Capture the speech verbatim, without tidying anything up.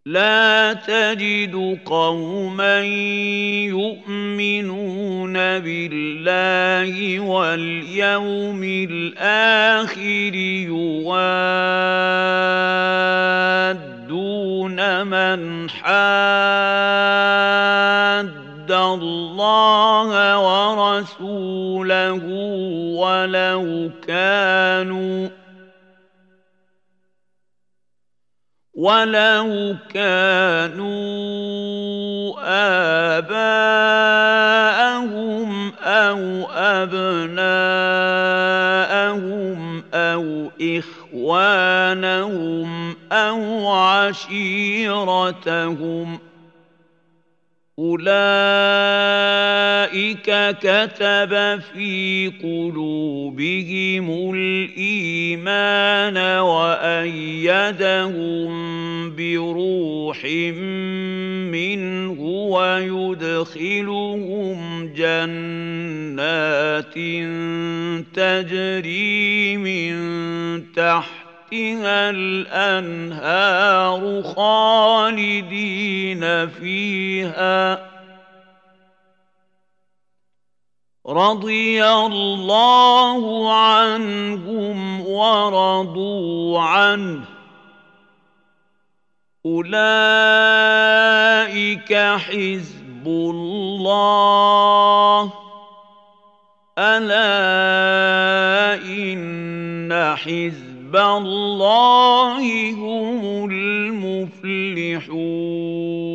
لا تجد قوما يؤمنون بالله واليوم الآخر يوادون من حاد الله ورسوله ولو كانوا ولو كانوا آباءهم أو أبناءهم أو إخوانهم أو عشيرتهم أولئك كتب في قلوبهم الإيمان وأيدهم بروح منه ويدخلهم جنات تجري من تحتها الأنهار خالدين فيها رضي الله عنهم ورضوا عنه أولئك حزب الله ألا إن حزب الله هم المفلحون